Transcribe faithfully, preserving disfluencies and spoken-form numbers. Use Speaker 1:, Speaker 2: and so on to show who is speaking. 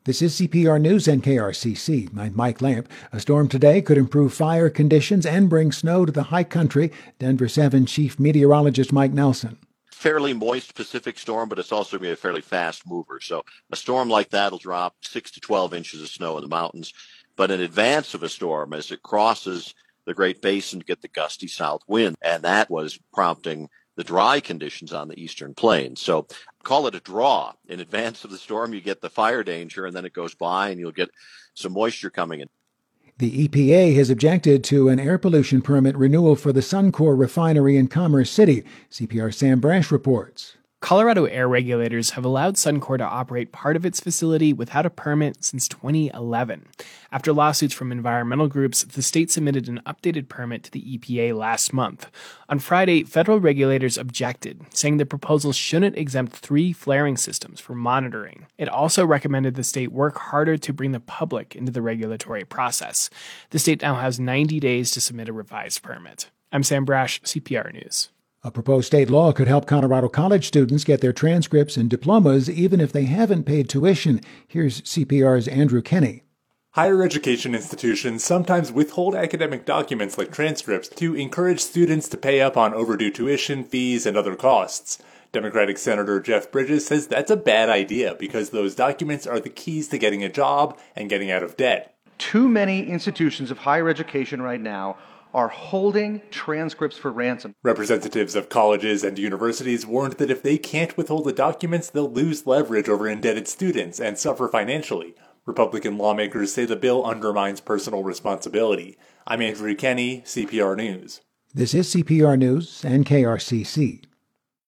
Speaker 1: This is C P R News and K R C C. I'm Mike Lamp. A storm today could improve fire conditions and bring snow to the high country. Denver seven Chief Meteorologist Mike Nelson.
Speaker 2: Fairly moist Pacific storm, but it's also going to be a fairly fast mover. So a storm like that will drop six to twelve inches of snow in the mountains. But in advance of a storm, as it crosses the Great Basin, to get the gusty south wind. And that was prompting the dry conditions on the eastern plains. So call it a draw. In advance of the storm, you get the fire danger, and then it goes by, and you'll get some moisture coming in.
Speaker 1: The E P A has objected to an air pollution permit renewal for the Suncor refinery in Commerce City. C P R's Sam Brash reports.
Speaker 3: Colorado air regulators have allowed Suncor to operate part of its facility without a permit since twenty eleven. After lawsuits from environmental groups, the state submitted an updated permit to the E P A last month. On Friday, federal regulators objected, saying the proposal shouldn't exempt three flaring systems for monitoring. It also recommended the state work harder to bring the public into the regulatory process. The state now has ninety days to submit a revised permit. I'm Sam Brash, C P R News.
Speaker 1: A proposed state law could help Colorado college students get their transcripts and diplomas even if they haven't paid tuition. Here's C P R's Andrew Kenny.
Speaker 4: Higher education institutions sometimes withhold academic documents like transcripts to encourage students to pay up on overdue tuition, fees, and other costs. Democratic Senator Jeff Bridges says that's a bad idea because those documents are the keys to getting a job and getting out of debt.
Speaker 5: Too many institutions of higher education right now are holding transcripts for ransom.
Speaker 4: Representatives of colleges and universities warned that if they can't withhold the documents, they'll lose leverage over indebted students and suffer financially. Republican lawmakers say the bill undermines personal responsibility. I'm Andrew Kenny, C P R News.
Speaker 1: This is C P R News and K R C C.